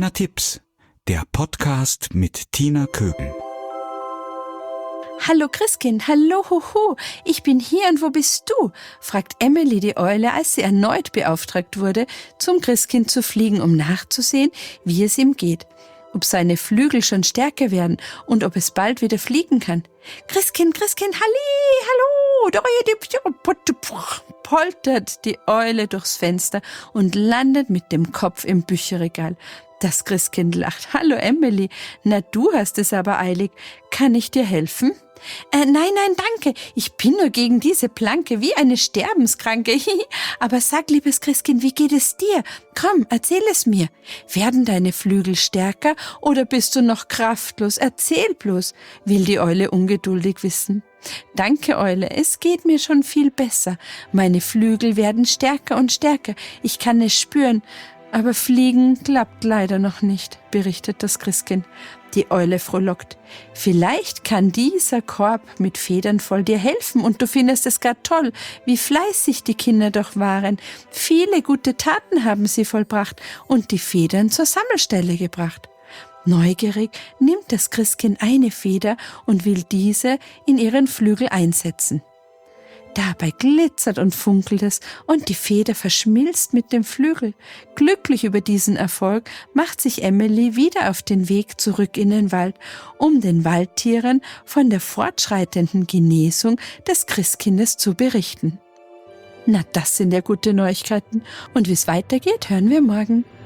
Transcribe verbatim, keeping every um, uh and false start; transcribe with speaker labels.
Speaker 1: Tina Tipps, der Podcast mit Tina Kögel.
Speaker 2: »Hallo Christkind, hallo Huhu, ich bin hier und wo bist du?« fragt Emily die Eule, als sie erneut beauftragt wurde, zum Christkind zu fliegen, um nachzusehen, wie es ihm geht, ob seine Flügel schon stärker werden und ob es bald wieder fliegen kann. »Christkind, Christkind, halli, hallo!« poltert die Eule durchs Fenster und landet mit dem Kopf im Bücherregal. Das Christkind lacht. »Hallo Emily, na du hast es aber eilig. Kann ich dir helfen?« Äh, »Nein, nein, danke. Ich bin nur gegen diese Planke wie eine Sterbenskranke. Aber sag, liebes Christkind, wie geht es dir? Komm, erzähl es mir. Werden deine Flügel stärker oder bist du noch kraftlos? Erzähl bloß«, will die Eule ungeduldig wissen. »Danke, Eule, es geht mir schon viel besser. Meine Flügel werden stärker und stärker. Ich kann es spüren. Aber fliegen klappt leider noch nicht«, berichtet das Christkind. Die Eule frohlockt. »Vielleicht kann dieser Korb mit Federn voll dir helfen und du findest es gar toll, wie fleißig die Kinder doch waren. Viele gute Taten haben sie vollbracht und die Federn zur Sammelstelle gebracht.« Neugierig nimmt das Christkind eine Feder und will diese in ihren Flügel einsetzen. Dabei glitzert und funkelt es und die Feder verschmilzt mit dem Flügel. Glücklich über diesen Erfolg macht sich Emily wieder auf den Weg zurück in den Wald, um den Waldtieren von der fortschreitenden Genesung des Christkindes zu berichten. Na, das sind ja gute Neuigkeiten. Und wie es weitergeht, hören wir morgen.